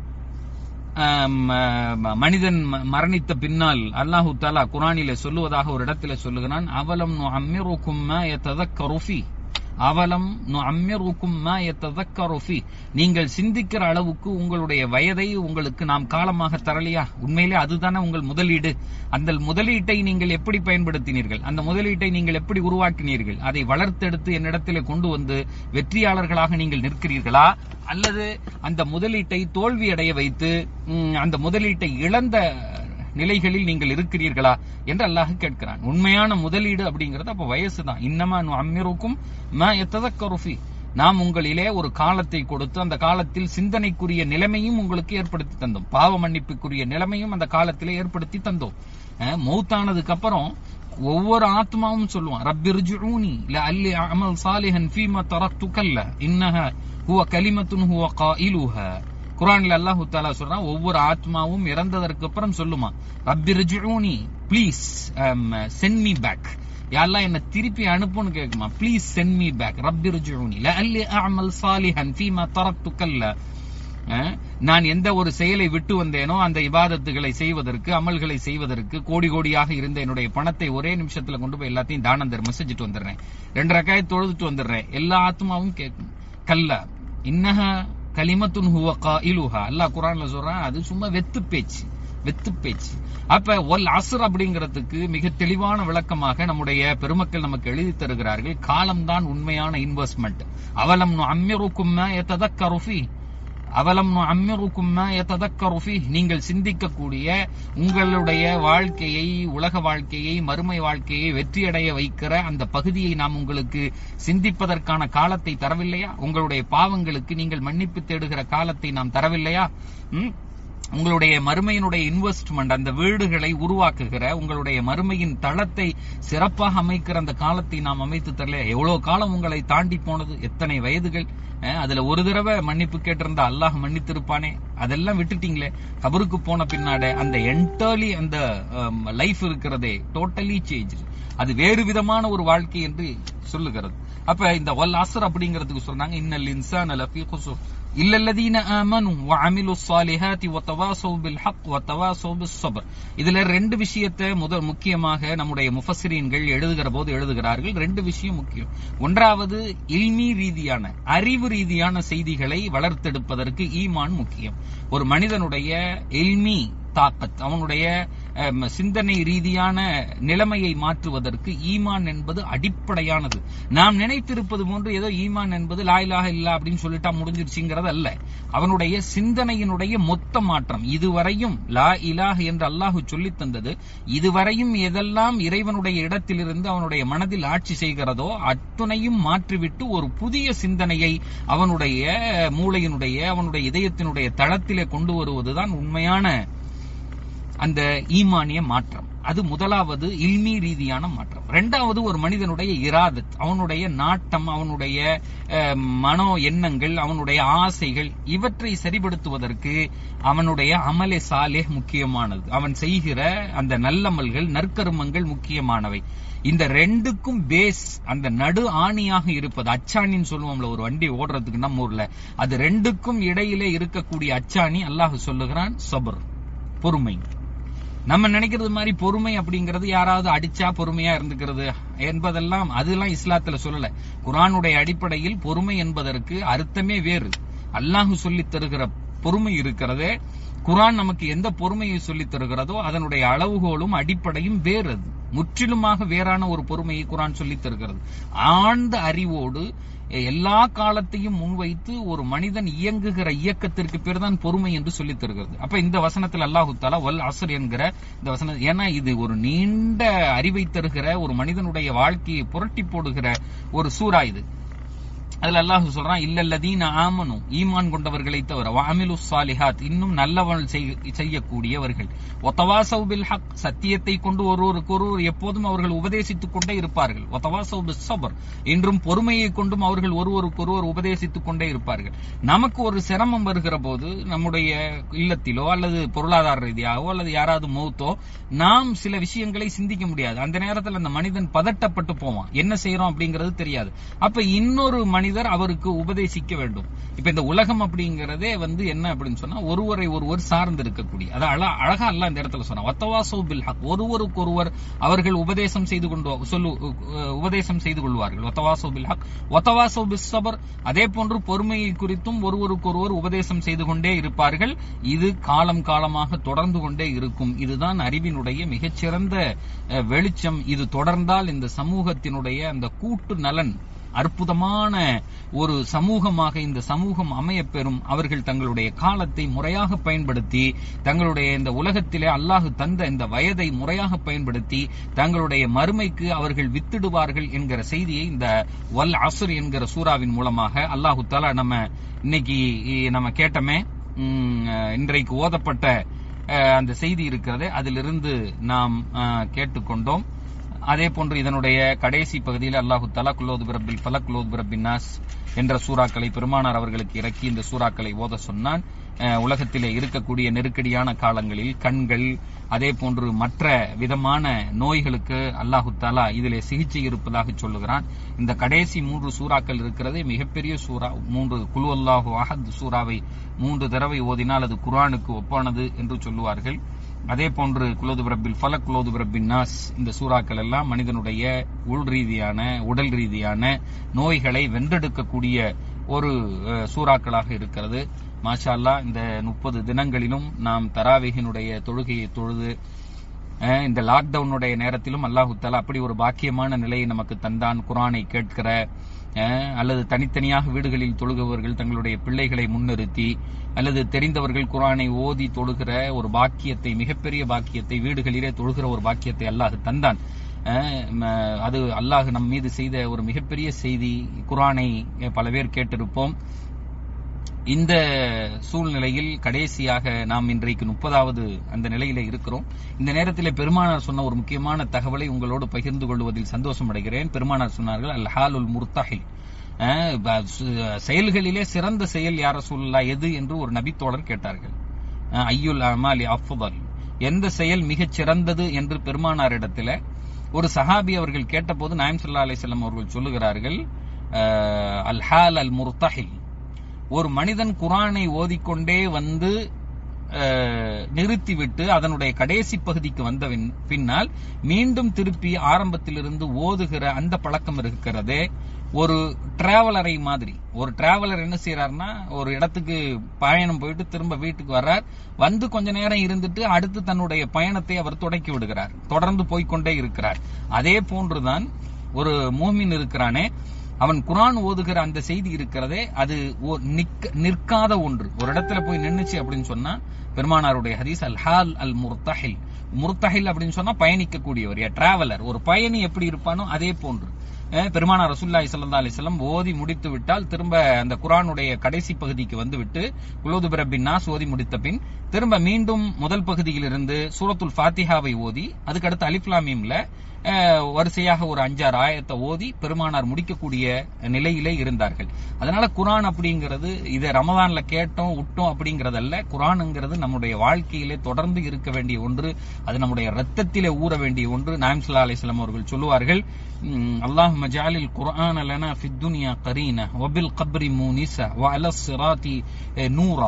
மனிதன் மரணித்த பின்னால் அல்லாஹு தஆலா குர்ஆனிலே சொல்லுவதாக ஒரு இடத்துல சொல்லுகிறான், அவலம் நுஅம்மிருக்கும் மா யததக்கரு ஃபீ, அவலம் நுஅம்மிருக்கும் மா யததக்கரு ஃபீ, நீங்கள் சிந்திக்கிற அளவுக்கு உங்களுடைய வயதை உங்களுக்கு நாம் காலமாக தரலையா? உண்மையிலே அதுதானே உங்கள் முதலீடு. அந்த முதலீட்டை நீங்கள் எப்படி பயன்படுத்தினீர்கள்? அந்த முதலீட்டை நீங்கள் எப்படி உருவாக்கினீர்கள்? அதை வளர்த்தெடுத்து என்னிடத்திலே கொண்டு வந்து வெற்றியாளர்களாக நீங்கள் நிற்கிறீர்களா? அல்லது அந்த முதலீட்டை தோல்வி அடைய வைத்து அந்த முதலீட்டை இழந்த நிலைகளில் நீங்கள் இருக்கிறீர்களா என்று அல்லாஹ் கேட்கிறான். உண்மையான முதலீடு அப்படிங்கிறது அப்ப வயசுதான். இன்னமா நுஅம்மிருக்கும் மா யததக்கரு ஃபீ, நாம் உங்களிலே ஒரு காலத்தை கொடுத்து அந்த காலத்தில் சிந்தனைக்குரிய நிலைமையும் உங்களுக்கு ஏற்படுத்தி தந்தோம், பாவ மன்னிப்புக்குரிய நிலைமையும் அந்த காலத்திலே ஏற்படுத்தி தந்தோம். மௌத்தானதுக்கு அப்புறம் ஒவ்வொரு ஆத்மாவும் சொல்லுவான், ரப்பிர்ஜிஊனி லஅல்லி அமல் சாலிஹன் ஃபீமா தரக்து கல்ல இன்னஹா ஹுவ கலிமத்துன் ஹுவ காயிலுஹா. குர்ஆன்ல அல்லாஹ் தஆலா சொல்றான், ஒவ்வொரு ஆத்மாவும் இறந்ததற்கு அப்புறம் சொல்லுமா, ரப்பிர்ஜிஊனி ப்ளீஸ் சென்ட் மீ பேக், யா அல்லாஹ் என்ன திருப்பி அனுப்புன்னு கேக்குமா, ப்ளீஸ் சென்ட் மீ பேக், ரப்பிர்ஜிஊனி லஅல்லி அமல் சாலிஹன் ஃபீமா தரக்து கல்ல. நான் எந்த ஒரு செயலை விட்டு வந்தேனோ அந்த இபாதத்துகளை செய்வதற்கு, அமல்களை செய்வதற்கு கோடி கோடியாக இருந்த என்னுடைய பணத்தை ஒரே நிமிஷத்துல கொண்டு போய் எல்லாத்தையும் தானம் தர்மம் செஞ்சுட்டு வந்துடுறேன், ரெண்டு ரக்காயத் தொழுதுட்டு வந்துடுறேன். எல்லா ஆத்மாவும் கேட்கும், கல்ல இன்னஹா கலிமத்துன் ஹுவ காயிலுஹா. அல்லாஹ் குர்ஆன்ல சொல்றான், அது சும்மா வெத்து பேச்சு, வெத்து பேச்சு. அப்ப வல் அஸ்ர் அப்படிங்கிறதுக்கு மிக தெளிவான விளக்கமாக நம்முடைய பெருமக்கள் நமக்கு எழுதி தருகிறார்கள், காலம்தான் உண்மையான இன்வெஸ்ட்மெண்ட். அவலம் நுஅம்மிருக்கும் மா யததக்கரு ஃபீ, அவலம் நுஅம்மிருக்கும் மா யததக்கரு ஃபீ, நீங்கள் சிந்திக்கக்கூடிய உங்களுடைய வாழ்க்கையை, உலக வாழ்க்கையை, மறுமை வாழ்க்கையை வெற்றியடைய வைக்கிற அந்த பகுதியை நாம் உங்களுக்கு சிந்திப்பதற்கான காலத்தை தரவில்லையா? உங்களுடைய பாவங்களுக்கு நீங்கள் மன்னிப்பு தேடுகிற காலத்தை நாம் தரவில்லையா? உங்களுடைய மறுமையினுடைய இன்வெஸ்ட்மெண்ட், அந்த வீடுகளை உருவாக்குகிற உங்களுடைய மறுமையின் தளத்தை சிறப்பாக அமைக்கிற அந்த காலத்தை நாம் அமைத்து தரல. எவ்வளவு காலம் உங்களை தாண்டி போனது, எத்தனை வயதுகள். அதுல ஒரு தடவை மன்னிப்பு கேட்டிருந்தா அல்லாஹ் மன்னித்திருப்பானே, அதெல்லாம் விட்டுட்டீங்களே. கபருக்கு போன பின்னாடி அந்த என்டர்லி அந்த லைஃப் இருக்கிறதே டோட்டலி சேஞ்ச், அது வேறு விதமான ஒரு வாழ்க்கை என்று சொல்லுகிறது. அப்ப இந்த வல் அஸ்ர் அப்படிங்கிறதுக்கு சொன்னாங்க, இன்னல் இன்சான லஃபீ குஸூர் இல்லல்லதீன ஆமனு வஅமிலுஸ் ஸாலிஹாத்தி வதவாஸௌ பில் ஹக் வதவாஸௌ பிஸ் ஸப்ர். இதுல ரெண்டு விஷயத்தை முதல் முக்கியமாக நம்முடைய முஃபஸ்ஸிரீன்கள் எழுதுகிற போது எழுதுகிறார்கள். ரெண்டு விஷயம் முக்கியம். ஒன்றாவது, இல்மி ரீதியான, அறிவு ரீதியான செய்திகளை வளர்த்தெடுப்பதற்கு ஈமான் முக்கியம். ஒரு மனிதனுடைய இல்மி தாக்கத், அவனுடைய சிந்தனை ரீதியான நிலைமையை மாற்றுவதற்கு ஈமான் என்பது அடிப்படையானது. நாம் நினைத்திருப்பது போன்று ஏதோ ஈமான் என்பது லா இலாஹ இல்லல்லாஹ் அப்படின்னு சொல்லிட்டா முடிஞ்சிருச்சுங்கிறது அல்ல. அவனுடைய சிந்தனையினுடைய மொத்த மாற்றம். இதுவரையும் லா இலாஹ என்று அல்லாஹ் சொல்லித் தந்தது, இதுவரையும் எதெல்லாம் இறைவனுடைய இடத்திலிருந்து அவனுடைய மனதில் ஆட்சி செய்கிறதோ அத்துணையும் மாற்றிவிட்டு ஒரு புதிய சிந்தனையை அவனுடைய மூளையினுடைய, அவனுடைய இதயத்தினுடைய தளத்திலே கொண்டு வருவதுதான் உண்மையான அந்த ஈமானிய மாற்றம். அது முதலாவது இல்மி ரீதியான மாற்றம். இரண்டாவது, ஒரு மனிதனுடைய இராதத், அவனுடைய நாட்டம், அவனுடைய மனோ எண்ணங்கள், அவனுடைய ஆசைகள், இவற்றை சரிபடுத்துவதற்கு அவனுடைய அமலே சாலேஹ் முக்கியமானது. அவன் செய்கிற அந்த நல்லமல்கள், நற்கருமங்கள் முக்கியமானவை. இந்த ரெண்டுக்கும் பேஸ், அந்த நடு ஆணியாக இருப்பது, அச்சாணின்னு சொல்லுவோம்ல ஒரு வண்டி ஓடுறதுக்கு நம்ம ஊர்ல, அது ரெண்டுக்கும் இடையிலே இருக்கக்கூடிய அச்சாணி அல்லாஹ் சொல்லுகிறான் சபர், பொறுமை. நம்ம நினைக்கிறது மாதிரி பொறுமை அப்படிங்கிறது யாராவது அடிச்சா பொறுமையா இருந்துக்கிறது என்பதெல்லாம் அதெல்லாம் இஸ்லாத்துல சொல்லல. குர்ஆனுடைய அடிப்படையில் பொறுமை என்பதற்கு அர்த்தமே வேறு. அல்லாஹ் சொல்லித் தருகிற பொறுமை இருக்கிறதே, குர்ஆன் நமக்கு எந்த பொறுமையை சொல்லித் தருகிறதோ அதனுடைய அளவுகோலும் அடிப்படையும் வேறு. முற்றிலுமாக வேறான ஒரு பொறுமையை குர்ஆன் சொல்லித் தருகிறது. ஆழ்ந்த அறிவோடு எல்லா காலத்தையும் முன்வைத்து ஒரு மனிதன் இயங்குகிற இயக்கத்திற்கு பேர் தான் பொறுமை என்று சொல்லித் தருகிறது. அப்ப இந்த வசனத்தில் அல்லாஹு தஆலா வல் அஸ்ர் என்கிற இந்த வசனம், ஏன்னா இது ஒரு நீண்ட அறிவை தருகிற ஒரு மனிதனுடைய வாழ்க்கையை புரட்டி போடுகிற ஒரு சூரா இது. அதுல அல்லாஹ் சொல்றான், இல்லல்லதீன ஆமனு, ஈமான் கொண்டவர்களை தவிர, வஅமிலு ஸாலிஹாத், இன்னும் நல்லவர்கள் செய்யக்கூடியவர்கள், வதவாஸவ் பில் ஹக், சத்தியத்தை கொண்டு ஒருவருக்கு ஒருவர் எப்போதும் அவர்கள் உபதேசித்துக் கொண்டே இருப்பார்கள், வதவாஸவ் பிஸ் ஸப்ர், இன்றும் பொறுமையை கொண்டும் அவர்கள் ஒருவருக்கு ஒருவர் உபதேசித்துக் கொண்டே இருப்பார்கள். நமக்கு ஒரு சிரமம் வருகிற போது நம்முடைய இல்லத்திலோ அல்லது பொருளாதார ரீதியாகவோ அல்லது யாராவது மௌத்தோ நாம் சில விஷயங்களை சிந்திக்க முடியாது. அந்த நேரத்தில் அந்த மனிதன் பதட்டப்பட்டு போவான், என்ன செய்யறோம் அப்படிங்கிறது தெரியாது. அப்ப இன்னொரு மனிதன் அவருக்கு உபதேசிக்க வேண்டும். இப்ப இந்த உலகம் அப்படிங்கறதே வந்து என்ன அப்படின்னு சொன்னா ஒருவரை ஒருவர் சார்ந்து இருக்கக்கூடிய, அது அழகா அல்ல இந்த இடத்துல சொன்னா வத்தவாஸவ் பில் ஹக், ஒருவருக்கு ஒருவர் அவர்கள் உபதேசம் செய்து கொண்டு சொல்லு உபதேசம் செய்து கொள்வார்கள். வத்தவாஸவ் பில் ஹக் வத்தவாஸவ் பிஸ் ஸப்ர், அதே போன்று பொறுமையை குறித்தும் ஒருவருக்கு ஒருவர் உபதேசம் செய்து கொண்டே இருப்பார்கள். இது காலம் காலமாக தொடர்ந்து கொண்டே இருக்கும். இதுதான் அறிவினுடைய மிகச்சிறந்த வெளிச்சம். இது தொடர்ந்தால் இந்த சமூகத்தினுடைய அந்த கூட்டு நலன் அற்புதமான ஒரு சமூகமாக இந்த சமூகம் அமையப்பெறும். அவர்கள் தங்களுடைய காலத்தை முறையாக பயன்படுத்தி, தங்களுடைய இந்த உலகத்திலே அல்லாஹ் தந்த இந்த வயதை முறையாக பயன்படுத்தி தங்களுடைய மறுமைக்கு அவர்கள் வித்திடுவார்கள் என்கிற செய்தியை இந்த வல் அஸ்ர் என்கிற சூறாவின் மூலமாக அல்லாஹு தஆலா நம்ம இன்னைக்கு நம்ம கேட்டமே, இன்றைக்கு ஓதப்பட்ட அந்த செய்தி இருக்கிறது, அதிலிருந்து நாம் கேட்டுக்கொண்டோம். அதே போன்று இதனுடைய கடைசி பகுதியில் அல்லாஹு தஆலா குலூது பிரப்பில் ஃபலக் குலூது பிரப்பின் நாஸ் என்ற சூறாக்களை பெருமானார் அவர்களுக்கு இறக்கி இந்த சூறாக்களை ஓத சொன்னான். உலகத்திலே இருக்கக்கூடிய நெருக்கடியான காலங்களில் கண்கள், அதே போன்று மற்ற விதமான நோய்களுக்கு அல்லாஹு தஆலா இதிலே சிகிச்சை இருப்பதாக சொல்லுகிறான். இந்த கடைசி மூன்று சூறாக்கள் இருக்கிறது மிகப்பெரிய சூறா. மூன்று குல் அல்லாஹு அஹத் சூறாவை மூன்று தடவை ஓதினால் அது குர்ஆனுக்கு ஒப்பானது என்று சொல்லுவார்கள். அதே போன்று குலூது பிரப்பில் ஃபலக் குலூது பிரப்பின் நாஸ் இந்த சூறாக்கள் எல்லாம் மனிதனுடைய உள் ரீதியான உடல் ரீதியான நோய்களை வென்றெடுக்கக்கூடிய ஒரு சூறாக்களாக இருக்கிறது. மாஷா அல்லாஹ், இந்த முப்பது தினங்களிலும் நாம் தராவீஹினுடைய தொழுகையை தொழுது இந்த லாக்டவுனுடைய நேரத்திலும் அல்லாஹு தஆலா அப்படி ஒரு பாக்கியமான நிலையை நமக்கு தந்தான். குர்ஆனை கேட்கிற அல்லது தனித்தனியாக வீடுகளில் தொழுகிறவர்கள் தங்களுடைய பிள்ளைகளை முன்னிறுத்தி அல்லது தெரிந்தவர்கள் குர்ஆனை ஓதி தொழுகிற ஒரு பாக்கியத்தை, மிகப்பெரிய பாக்கியத்தை, வீடுகளிலே தொழுகிற ஒரு பாக்கியத்தை அல்லாஹ் தந்தான். அது அல்லாஹ் நம் மீது செய்த ஒரு மிகப்பெரிய செய்தி. குர்ஆனை பல பேர் கேட்டிருப்போம். இந்த சூழ்நிலையில் கடைசியாக நாம் இன்றைக்கு முப்பதாவது அந்த நிலையில இருக்கிறோம். இந்த நேரத்தில் பெருமானார் சொன்ன ஒரு முக்கியமான தகவலை உங்களோடு பகிர்ந்து கொள்வதில் சந்தோஷம் அடைகிறேன். பெருமானார் சொன்னார்கள், அல் ஹாலுல் முர்தஹில், செயல்களிலே சிறந்த செயல் யார் ரசூலுல்லாஹ் எது என்று ஒரு நபித்தோழர் கேட்டார்கள். ஐயுல் அமாலி அஃதல், எந்த செயல் மிகச் சிறந்தது என்று பெருமானாரிடத்தில் ஒரு சஹாபி அவர்கள் கேட்டபோது நாயம் ஸல்லல்லாஹு அலைஹி வஸல்லம் அவர்கள் சொல்லுகிறார்கள், அல் ஹால் அல் முர்தஹில், ஒரு மனிதன் குர்ஆனை ஓதிக்கொண்டே வந்து நிறுத்திவிட்டு அதனுடைய கடைசி பகுதிக்கு வந்த பின்னால் மீண்டும் திருப்பி ஆரம்பத்திலிருந்து ஓதுகிற அந்த பழக்கம் இருக்கிறதே, ஒரு டிராவலரை மாதிரி. ஒரு டிராவலர் என்ன செய்யறாருன்னா, ஒரு இடத்துக்கு பயணம் போயிட்டு திரும்ப வீட்டுக்கு வர்றார், வந்து கொஞ்ச நேரம் இருந்துட்டு அடுத்து தன்னுடைய பயணத்தை அவர் தொடக்கி விடுகிறார், தொடர்ந்து போய்கொண்டே இருக்கிறார். அதே போன்றுதான் ஒரு மூமின் இருக்கிறானே, அவன் குர்ஆன் ஓதுகிற அந்த செய்தி இருக்கிறதே, அது நிற்காத ஒன்று. ஒரு இடத்துல போய் நின்னுச்சு அப்படின்னு சொன்னா பெருமானாருடைய ஹதீஸ், அல் ஹால் அல் முர்தஹில். முர்தஹில் அப்படின்னு சொன்னா பயணிக்கக்கூடியவர், டிராவலர். ஒரு பயணி எப்படி இருப்பானோ அதே போன்று பெருமானார் ரசூலுல்லாஹி ஸல்லல்லாஹு அலைஹி வஸல்லம் ஓதி முடித்து விட்டால் திரும்ப அந்த குர்ஆனுடைய கடைசி பகுதிக்கு வந்துவிட்டு குலூது பிரப்பின் நாஸ் ஓதி முடித்த பின் திரும்ப மீண்டும் முதல் பகுதியிலிருந்து சூரத்துல் ஃபாத்திஹாவை ஓதி அதுக்கடுத்து அலிஃப் லாம் மீம்ல வரிசையாக ஒரு அஞ்சாறு ஆயத்தை ஓதி பெருமானார் முடிக்கக்கூடிய நிலையிலே இருந்தார்கள். அதனால குர்ஆன் அப்படிங்கிறது இதை ரமதான்ல கேட்டோம் விட்டோம் அப்படிங்கறதல்ல. குர்ஆன்ங்கிறது நம்முடைய வாழ்க்கையிலே தொடர்ந்து இருக்க வேண்டிய ஒன்று, அது நம்முடைய ரத்தத்திலே ஊற வேண்டிய ஒன்று. நாயம் ஸல்லல்லாஹு அலைஹி வஸல்லம் அவர்கள் சொல்லுவார்கள், அல்லாஹும்ம ஜஅலில் குர்ஆன லனா ஃபித் துன்யா கரீனா வபில் கப்ரி மூனிஸா வஅலஸ் ஸிராத்தி நூரா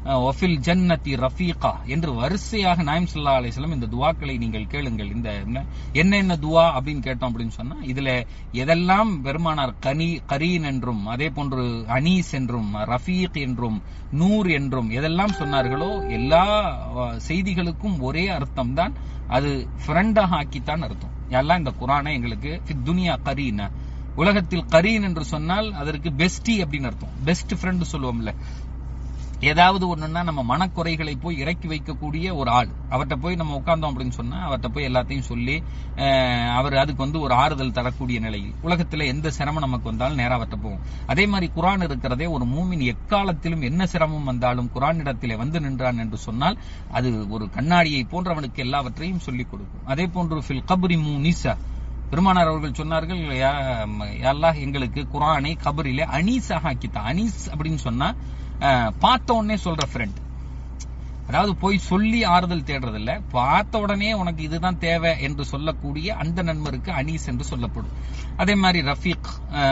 ஒஃபில் ஜன்னதி ரஃபீகா என்று வரிசையாக நாயம் ஸல்லல்லாஹு அலைஹி வஸல்லம் இந்த துவாக்களை நீங்கள் கேளுங்கள். இந்த என்ன என்ன துவா அப்படின்னு கேட்டோம் அப்படின்னு சொன்னா, இதுல எதெல்லாம் பெருமானார் கனி கரீன் என்றும் அதே போன்று அனீஸ் என்றும் ரஃபீக் என்றும் நூர் என்றும் எதெல்லாம் சொன்னார்களோ எல்லா செய்திகளுக்கும் ஒரே அர்த்தம் தான், அது ஃப்ரெண்டாக ஆக்கித்தான் அர்த்தம். எல்லாம் இந்த குர்ஆனை எங்களுக்கு துனியா கரீன், உலகத்தில் கரீன் என்று சொன்னால் அதற்கு பெஸ்டி அப்படின்னு அர்த்தம். பெஸ்ட் ஃப்ரெண்ட் சொல்லுவோம்ல, ஏதாவது ஒண்ணுன்னா நம்ம மனக்குறைகளை போய் இறக்கி வைக்கக்கூடிய ஒரு ஆள், அவர்கிட்ட போய் நம்ம உட்கார்ந்தோம் அப்படின்னு சொன்னா அவர்கிட்ட போய் எல்லாத்தையும் சொல்லி அவர் அதுக்கு வந்து ஒரு ஆறுதல் தரக்கூடிய நிலையில் உலகத்துல எந்த சிரமம் நமக்கு வந்தாலும் நேரா அவர்கிட்ட போவோம். அதே மாதிரி குர்ஆன் இருக்கிறதே ஒரு மூமின் எக்காலத்திலும் என்ன சிரமம் வந்தாலும் குர்ஆன் இடத்திலே வந்து நின்றான் என்று சொன்னால் அது ஒரு கண்ணாடியை போன்றவனுக்கு எல்லாவற்றையும் சொல்லிக் கொடுக்கும். அதே போன்று ஃபில் கப்ரி முனிஸா, பெருமானார் அவர்கள் சொன்னார்கள், அல்லாஹ் எங்களுக்கு குர்ஆனை கபரிலே அனீஸாக ஆக்கித்தான். அனீஸ் அப்படின்னு சொன்னா பார்த்த உடனே சொல்ற ஃப்ரெண்ட், அதாவது போய் சொல்லி ஆறுதல் தேடுறது இல்ல, பார்த்த உடனே உனக்கு இதுதான் தேவை என்று சொல்லக்கூடிய அந்த நண்பருக்கு அனீஸ் என்று சொல்லப்படும். அதே மாதிரி ரஃபீக்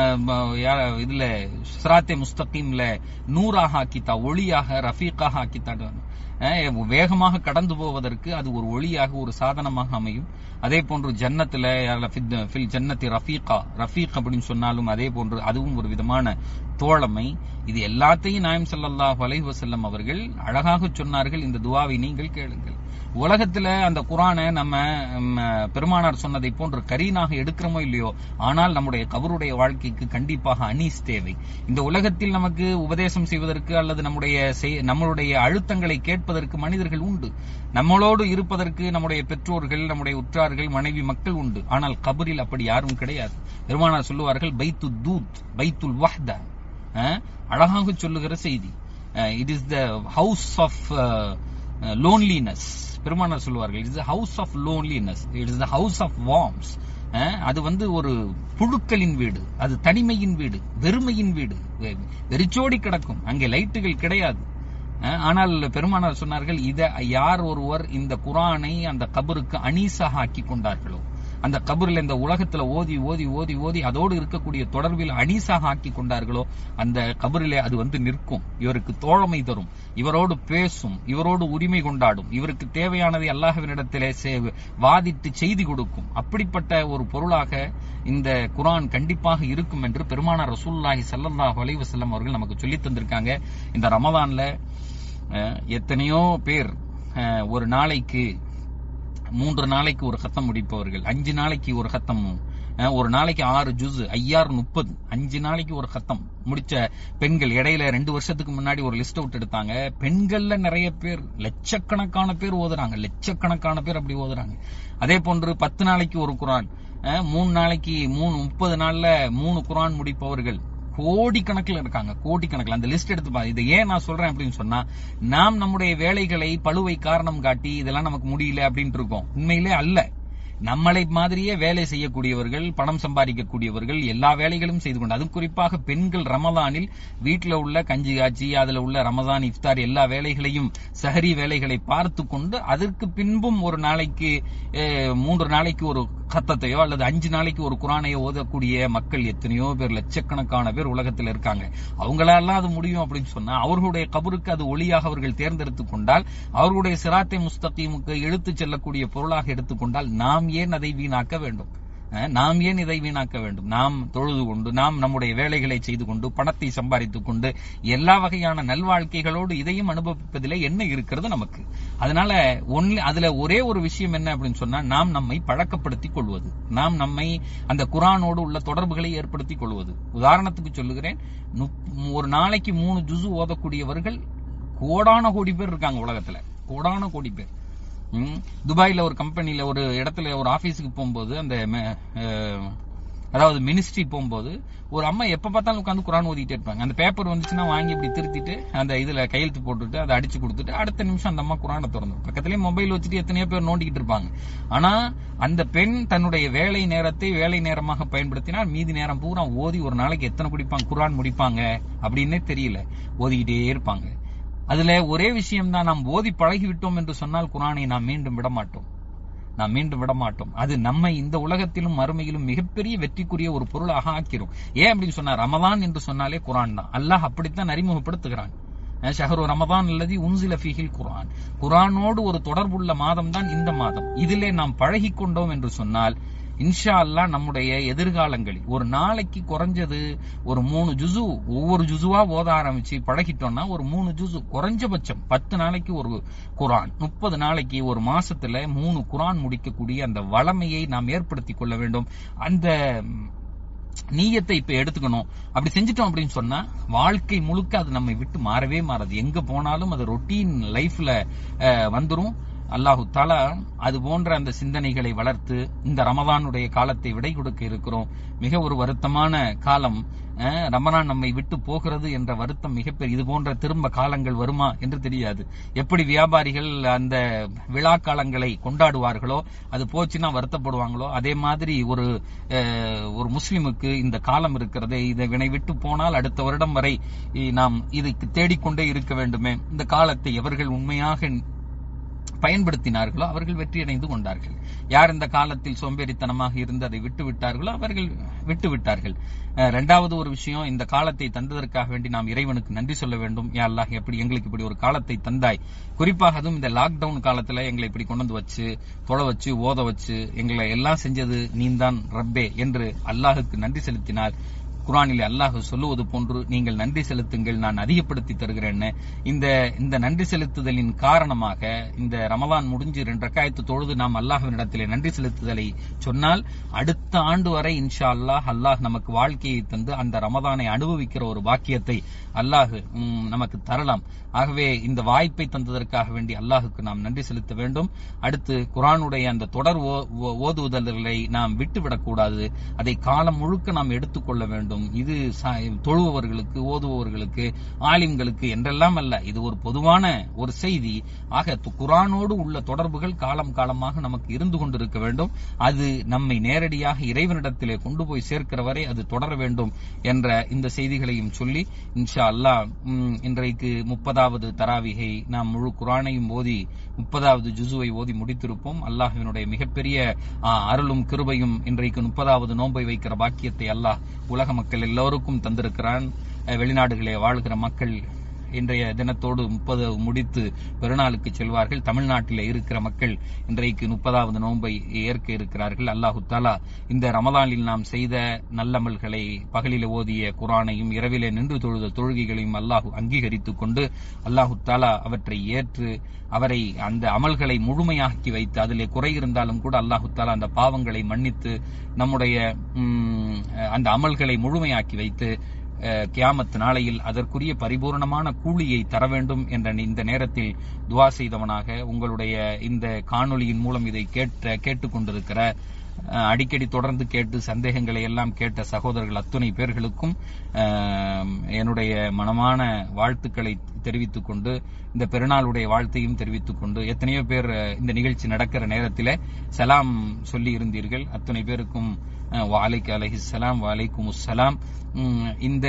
இதுல சிராத்தே முஸ்தகீம்ல நூறாக ஆக்கித்தா, ஒளியாக ரஃபீக்காக ஆக்கித்தா, வேகமாக கடந்து போவதற்கு அது ஒரு ஒளியாக ஒரு சாதனமாக அமையும். அதே போன்று ஜன்னத்துல ஃபில் ஜன்னத்தி ரஃபீகா, ரஃபீக் அப்படின்னு சொன்னாலும் அதே போன்று அதுவும் ஒரு விதமான தோழமை. இது எல்லாத்தையும் நாயம் ஸல்லல்லாஹு அலைஹி வஸல்லம் அவர்கள் அழகாக சொன்னார்கள். இந்த துவாவை நீங்கள் கேளுங்கள். உலகத்துல அந்த குர்ஆனை நம்ம பெருமானார் சொன்னதை போன்று கரீனாக எடுக்கிறோமோ இல்லையோ, ஆனால் நம்முடைய கபருடைய வாழ்க்கைக்கு கண்டிப்பாக அனீஸ் தேவை. இந்த உலகத்தில் நமக்கு உபதேசம் செய்வதற்கு அல்லது நம்முடைய நம்மளுடைய அழுத்தங்களை கேட்பதற்கு மனிதர்கள் உண்டு, நம்மளோடு இருப்பதற்கு நம்முடைய பெற்றோர்கள், நம்முடைய உற்றார்கள், மனைவி, மக்கள் உண்டு. ஆனால் கபரில் அப்படி யாரும் கிடையாது. பெருமானார் சொல்லுவார்கள், பைத்து தூத் பைத்துல் வஹ்தா, அழகாக சொல்லுகிற செய்தி. It is the house of loneliness. பெருமானார் சொல்லுவார்கள், it is the house of loneliness, it is the house of worms. அது வந்து ஒரு புழுக்களின் வீடு, அது தனிமையின் வீடு, வெறுமையின் வீடு, வெறிச்சோடி கிடக்கும், அங்கே லைட்டுகள் கிடையாது. ஆனால் பெருமானார் சொன்னார்கள், இத யார் ஒருவர் இந்த குர்ஆனை அந்த கபருக்கு அனீஸாக ஆக்கி கொண்டார்களோ, அந்த கபரில் இந்த உலகத்துல ஓதி ஓதி ஓதி ஓதி அதோடு இருக்கக்கூடிய தொடர்பில் அனீஸாக ஆக்கி கொண்டார்களோ, அந்த கபரிலே அது வந்து நிற்கும், இவருக்கு தோழமை தரும், இவரோடு பேசும், இவரோடு உரிமை கொண்டாடும், இவருக்கு தேவையானதை அல்லாஹ்வினிடத்திலே வாதிட்டு செய்தி கொடுக்கும். அப்படிப்பட்ட ஒரு பொருளாக இந்த குர்ஆன் கண்டிப்பாக இருக்கும் என்று பெருமானார் ரசூலுல்லாஹி ஸல்லல்லாஹு அலைஹி வஸல்லம் அவர்கள் நமக்கு சொல்லி தந்திருக்காங்க. இந்த ரமதான்ல எத்தனையோ பேர் ஒரு நாளைக்கு மூன்று நாளைக்கு ஒரு கத்தம் முடிப்பவர்கள், அஞ்சு நாளைக்கு ஒரு கத்தமும், ஒரு நாளைக்கு ஆறு ஜுஸ், ஐயாறு முப்பது, அஞ்சு நாளைக்கு ஒரு கத்தம் முடிச்ச பெண்கள். இடையில ரெண்டு வருஷத்துக்கு முன்னாடி ஒரு லிஸ்ட் அவுட் எடுத்தாங்க. பெண்கள்ல நிறைய பேர், லட்சக்கணக்கான பேர் ஓதுறாங்க, லட்சக்கணக்கான பேர் அப்படி ஓதுறாங்க. அதே போன்று பத்து நாளைக்கு ஒரு குர்ஆன், மூணு நாளைக்கு மூணு முப்பது நாள்ல மூணு குர்ஆன் முடிப்பவர்கள் கோடிக்கணக்கில் இருக்காங்க, கோடிக்கணக்கில். அந்த லிஸ்ட் எடுத்து பாரு. இதை ஏன் நான் சொல்றேன் அப்படின்னு சொன்னா, நாம் நம்முடைய வேலைகளை பழுவை காரணம் காட்டி இதெல்லாம் நமக்கு முடியல அப்படின்ட்டு இருக்கோம். உண்மையிலே அல்ல. நம்மளை மாதிரியே வேலை செய்யக்கூடியவர்கள், பணம் சம்பாதிக்கக்கூடியவர்கள் எல்லா வேலைகளும் செய்து கொண்டு, அது குறிப்பாக பெண்கள் ரமதானில் வீட்டில் உள்ள கஞ்சி காய்ச்சி அதுல உள்ள ரமதான் இஃப்தார் எல்லா வேலைகளையும், சஹரி வேலைகளை பார்த்து கொண்டு அதற்கு பின்பும் ஒரு நாளைக்கு மூன்று நாளைக்கு ஒரு கத்தத்தையோ அல்லது அஞ்சு நாளைக்கு ஒரு குர்ஆனையோ ஓதக்கூடிய மக்கள் எத்தனையோ பேர், லட்சக்கணக்கான பேர் உலகத்தில் இருக்காங்க. அவங்களால அது முடியும் அப்படின்னு சொன்னா, அவர்களுடைய கபருக்கு அது ஒளியாக அவர்கள் தேர்ந்தெடுத்துக் கொண்டால், அவர்களுடைய சிராத்தே முஸ்தகீமுக்கு இழுத்து செல்லக்கூடிய பொருளாக எடுத்துக்கொண்டால், நாம் ஏன் அதை வீணாக்க வேண்டும்? நாம் ஏன் இதை வீணாக்க வேண்டும்? நாம் தொழுது கொண்டு, நாம் நம்முடைய வேலைகளை செய்து கொண்டு, பணத்தை சம்பாதித்துக் கொண்டு, எல்லா வகையான நல்வாழ்க்கைகளோடு இதையும் அனுபவிப்பதிலே என்ன இருக்கிறது நமக்கு? அதனால ஒன்லி அதுல ஒரே ஒரு விஷயம் என்ன அப்படின்னு சொன்னா, நாம் நம்மை பழக்கப்படுத்திக் கொள்வது, நாம் நம்மை அந்த குர்ஆனோடு உள்ள தொடர்புகளை ஏற்படுத்திக் கொள்வது. உதாரணத்துக்கு சொல்லுகிறேன், ஒரு நாளைக்கு மூணு ஜுசு ஓதக்கூடியவர்கள் கோடான கோடி பேர் இருக்காங்க உலகத்துல, கோடான கோடி பேர். துபாயில ஒரு கம்பெனில ஒரு இடத்துல ஒரு ஆபீஸுக்கு போகும்போது, அந்த அதாவது மினிஸ்ட்ரி போகும்போது, ஒரு அம்மா எப்ப பார்த்தாலும் உட்காந்து குர்ஆன் ஓதிட்டே இருப்பாங்க. அந்த பேப்பர் வந்துச்சுன்னா வாங்கி இப்படி திருத்திட்டு அந்த இதுல கையெழுத்து போட்டுட்டு அதை அடிச்சு கொடுத்துட்டு அடுத்த நிமிஷம் அந்த அம்மா குர்ஆனை திறந்து பக்கத்திலேயே மொபைல் வச்சுட்டு எத்தனையோ பேர் நோண்டிக்கிட்டு இருப்பாங்க. ஆனா அந்த பெண் தன்னுடைய வேலை நேரத்தை வேலை நேரமாக பயன்படுத்தினால் மீதி நேரம் பூரா ஓதி ஒரு நாளைக்கு எத்தனை குடிப்பாங்க குர்ஆன் முடிப்பாங்க அப்படின்னே தெரியல, ஓதிக்கிட்டே இருப்பாங்க. அதுல ஒரே விஷயம் தான், நாம் ஓதி பழகி விட்டோம் என்று சொன்னால் குர்ஆனை நாம் மீண்டும் விட மாட்டோம், நாம் மீண்டும் விட மாட்டோம். அது நம்மை இந்த உலகத்திலும் மறுமையிலும் மிகப்பெரிய வெற்றிக்குரிய ஒரு பொருளாக ஆக்கிரும். ஏன் அப்படின்னு சொன்னா, ரமலான் என்று சொன்னாலே குர்ஆன் தான். அல்லாஹ் அப்படித்தான் அறிமுகப்படுத்துகிறான். ஷஹரு ரமதான் அல்லது உன்சில ஃபீஹில் குர்ஆன், குர்ஆனோடு ஒரு தொடர்புள்ள மாதம் தான் இந்த மாதம். இதிலே நாம் பழகி கொண்டோம் என்று சொன்னால் இன்ஷா அல்லாஹ் நம்முடைய எதிர்காலங்களில் ஒரு நாளைக்கு குறைஞ்சது ஒரு மூணு ஜுசு, ஒவ்வொரு ஜுசுவா ஓத ஆரம்பிச்சு பழகிட்டோம்னா ஒரு மூணு ஜுசு குறைஞ்சபட்சம் பத்து நாளைக்கு ஒரு குர்ஆன், முப்பது நாளைக்கு ஒரு மாசத்துல மூணு குர்ஆன் முடிக்கக்கூடிய அந்த வளமையை நாம் ஏற்படுத்தி கொள்ள வேண்டும். அந்த நீயத்தை இப்ப எடுத்துக்கணும். அப்படி செஞ்சுட்டோம் அப்படின்னு சொன்னா வாழ்க்கை முழுக்க அது நம்மை விட்டு மாறவே மாறாது. எங்க போனாலும் அது ரொட்டீன் லைஃப்ல வந்துரும். அல்லாஹு தாலா அது போன்ற அந்த சிந்தனைகளை வளர்த்து இந்த ரமதானுடைய காலத்தை விடை கொடுக்க இருக்கிறோம். மிக ஒரு வருத்தமான காலம். ரமலான் நம்மை விட்டு போகிறது என்ற வருத்தம் மிகப்பெரிய. இது போன்ற திரும்ப காலங்கள் வருமா என்று தெரியாது. எப்படி வியாபாரிகள் அந்த விழா காலங்களை கொண்டாடுவார்களோ, அது போச்சுன்னா வருத்தப்படுவாங்களோ, அதே மாதிரி ஒரு ஒரு முஸ்லிமுக்கு இந்த காலம் இருக்கிறதே, இதை வினை விட்டு போனால் அடுத்த வருடம் வரை நாம் இதுக்கு தேடிக்கொண்டே இருக்க வேண்டுமே. இந்த காலத்தை எவர்கள் உண்மையாக பயன்படுத்தினார்களோ அவர்கள் வெற்றியடைந்து கொண்டார்கள். யார் இந்த காலத்தில் சோம்பேறித்தனமாக இருந்து அதை விட்டு விட்டார்களோ அவர்கள் விட்டு விட்டார்கள். இரண்டாவது ஒரு விஷயம், இந்த காலத்தை தந்ததற்காக வேண்டி நாம் இறைவனுக்கு நன்றி சொல்ல வேண்டும். யா அல்லாஹ், எப்படி எங்களுக்கு இப்படி ஒரு காலத்தை தந்தாய், குறிப்பாக அதுவும் இந்த லாக்டவுன் காலத்துல எங்களை இப்படி கொண்டு வந்து வச்சு தொலை வச்சு ஓத வச்சு எங்களை எல்லாம் செஞ்சது நீந்தான் ரப்பே என்று அல்லாஹுக்கு நன்றி செலுத்தினார். குர்ஆனிலே அல்லாஹ் சொல்லுவது போன்று நீங்கள் நன்றி செலுத்துங்கள், நான் அதிகப்படுத்தி தருகிறேன்னு. இந்த இந்த நன்றி செலுத்துதலின் காரணமாக இந்த ரமலான் முடிஞ்சு ரெண்டு ரக்காயத்து தொழுது நாம் அல்லாஹ்வினிடத்திலே நன்றி செலுத்துதலை சொன்னால் அடுத்த ஆண்டு வரை இன்ஷா அல்லாஹ் அல்லாஹ் நமக்கு வாழ்க்கையை தந்து அந்த ரமலானை அனுபவிக்கிற ஒரு பாக்கியத்தை அல்லாஹ் நமக்கு தரலாம். ஆகவே இந்த வாய்ப்பை தந்ததற்காக வேண்டி அல்லாஹுக்கு நாம் நன்றி செலுத்த வேண்டும். அடுத்து குர்ஆனுடைய அந்த தொடர் ஓதுதல்களை நாம் விட்டுவிடக்கூடாது. அதை காலம் முழுக்க நாம் எடுத்துக்கொள்ள வேண்டும். இது தொழுபவர்களுக்கு, ஓதுபவர்களுக்கு, ஆலிம்களுக்கு என்றெல்லாம் அல்ல, இது ஒரு பொதுவான ஒரு செய்தி. ஆக குர்ஆனோடு உள்ள தொடர்புகள் காலம் காலமாக நமக்கு இருந்து கொண்டிருக்க வேண்டும். அது நம்மை நேரடியாக இறைவனிடத்திலே கொண்டு போய் சேர்க்கிற வரை அது தொடர வேண்டும் என்ற இந்த செய்திகளையும் சொல்லி இன்ஷா அல்லாஹ் இன்றைக்கு முப்பதாவது தராவிகை நாம் முழு குர்ஆனையும் ஓதி முப்பதாவது ஜுசுவை ஓதி முடித்திருப்போம். அல்லாஹ்வினுடைய மிகப்பெரிய அருளும் கிருபையும் இன்றைக்கு முப்பதாவது நோன்பை வைக்கிற பாக்கியத்தை அல்லாஹ் உலக மக்கள் எல்லோருக்கும் தந்திருக்கிறான். வெளிநாடுகளே வாழ்கிற மக்கள் இன்றைய தினத்தோடு முப்பது முடித்து பெருநாளுக்கு செல்வார்கள். தமிழ்நாட்டில் இருக்கிற மக்கள் இன்றைக்கு முப்பதாவது நோன்பை ஏற்க இருக்கிறார்கள். அல்லாஹு தாலா இந்த ரமலானில் நாம் செய்த நல்லமல்களை, பகலில் ஓதிய குர்ஆனையும் இரவிலே நின்று தொழுத தொழுகைகளையும் அல்லாஹு அங்கீகரித்துக் கொண்டு அல்லாஹு தாலா அவற்றை ஏற்று அவரை அந்த அமல்களை முழுமையாக்கி வைத்து அதிலே குறை இருந்தாலும் கூட அல்லாஹு தாலா அந்த பாவங்களை மன்னித்து நம்முடைய அந்த அமல்களை முழுமையாக்கி வைத்து கியாமத் நாளையில் அதற்குரிய பரிபூர்ணமான கூலியை தர வேண்டும் என்ற இந்த நேரத்தில் துவா செய்தவனாக உங்களுடைய இந்த காணொளியின் மூலம் இதை கேட்ட கேட்டுக்கொண்டிருக்கிற அடிக்கடி தொடர்ந்து கேட்டு சந்தேகங்களை எல்லாம் கேட்ட சகோதரர்கள் அத்துணை பேர்களுக்கும் என்னுடைய மனமான வாழ்த்துக்களை தெரிவித்துக் கொண்டு இந்த பெருநாளுடைய வாழ்த்தையும் தெரிவித்துக் கொண்டு, எத்தனையோ பேர் இந்த நிகழ்ச்சி நடக்கிற நேரத்தில் சலாம் சொல்லி இருந்தீர்கள். அத்துணை பேருக்கும் வாலைக்கு அலைஹிஸ்ஸலாம், வாலைக்கும் அஸ்ஸலாம். இந்த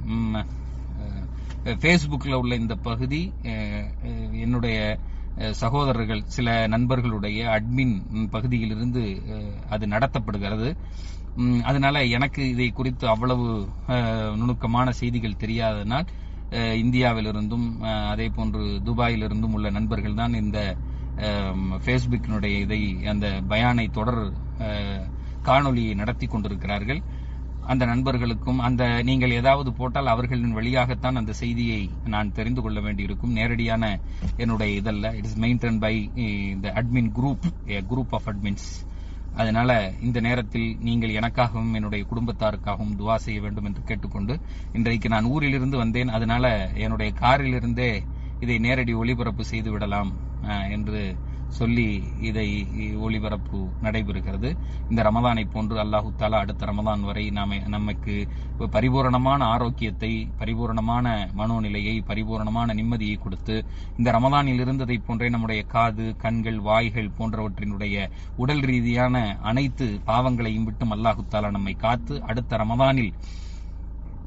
பேஸ்புக்ல உள்ள இந்த பகுதி என்னுடைய சகோதரர்கள் சில நண்பர்களுடைய அட்மின் பகுதியிலிருந்து அது நடத்தப்படுகிறது. அதனால எனக்கு இதை குறித்து அவ்வளவு நுணுக்கமான செய்திகள் தெரியாததனால் இந்தியாவிலிருந்தும் அதே போன்று துபாயிலிருந்தும் உள்ள நண்பர்கள் தான் இந்த பேஸ்புக்கினுடைய இதை அந்த பயானை தொடர் காணொலியை நடத்தி கொண்டிருக்கிறார்கள். அந்த நண்பர்களுக்கும் அந்த நீங்கள் ஏதாவது போட்டால் அவர்களின் வழியாகத்தான் அந்த செய்தியை நான் தெரிந்து கொள்ள வேண்டியிருக்கும். நேரடியான என்னுடைய இதல்ல. It is maintain by the admin group, a group of admins. அதனால இந்த நேரத்தில் நீங்கள் எனக்காகவும் என்னுடைய குடும்பத்தாருக்காகவும் துவா செய்ய வேண்டும் என்று கேட்டுக்கொண்டு, இன்றைக்கு நான் ஊரிலிருந்து வந்தேன். அதனால என்னுடைய காரிலிருந்தே இதை நேரடி ஒளிபரப்பு செய்து விடலாம் என்று சொல்லி இதை ஒளிபரப்பு நடைபெறுகிறது. இந்த ரமதானை போன்று அல்லாஹு தாலா அடுத்த ரமதான் வரை நாம நமக்கு பரிபூரணமான ஆரோக்கியத்தை, பரிபூரணமான மனோநிலையை, பரிபூரணமான நிம்மதியை கொடுத்து இந்த ரமதானில் இருந்ததை போன்றே நம்முடைய காது, கண்கள், வாய்கள் போன்றவற்றினுடைய உடல் ரீதியான அனைத்து பாவங்களையும் விட்டும் அல்லாஹு தாலா நம்மை காத்து அடுத்த ரமதானில்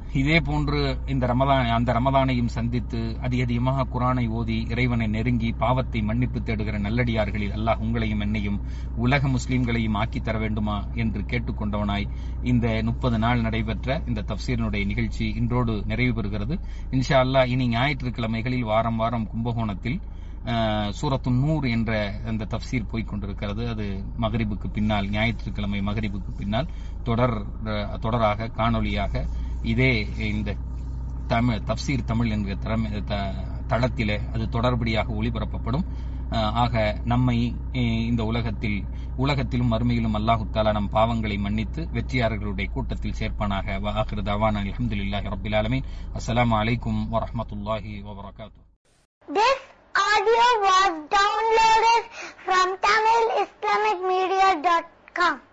இதே போன்று இந்த ரமதான் அந்த ரமதானையும் சந்தித்து அதிக அதிகமாக குர்ஆனை ஓதி இறைவனை நெருங்கி பாவத்தை மன்னிப்பு தேடுகிற நல்லடியார்களில் அல்லாஹ் உங்களையும் என்னையும் உலக முஸ்லிம்களையும் ஆக்கி தர வேண்டுமா என்று கேட்டுக்கொண்டவனாய் இந்த முப்பது நாள் நடைபெற்ற இந்த தப்சீரினுடைய நிகழ்ச்சி இன்றோடு நிறைவு பெறுகிறது. இன்ஷா அல்லாஹ் இனி ஞாயிற்றுக்கிழமைகளில் வாரம் வாரம் கும்பகோணத்தில் சூரத்து நூர் என்ற அந்த தப்சீர் போய்க் கொண்டிருக்கிறது. அது மகரிபுக்கு பின்னால், ஞாயிற்றுக்கிழமை மகரிபுக்கு பின்னால் தொடர் தொடராக காணொலியாக இதே இந்த தமிழ் தப்சீர் தமிழ் என்கிற தளத்திலே அது தொடர்படியாக ஒளிபரப்பப்படும். ஆக நம்மை இந்த உலகத்தில் உலகத்திலும் மறுமையிலும் அல்லாஹு தஆலா நம் பாவங்களை மன்னித்து வெற்றியாளர்களுடைய கூட்டத்தில் சேர்ப்பானாக. வஆகிரு தஅவானா அல்ஹம்துலில்லாஹி ரப்பில் ஆலமீன். அஸ்ஸலாமு அலைக்கும் வரஹ்மத்துல்லாஹி வபரகாத்துஹு. This audio was downloaded from tamil islamic media dot com.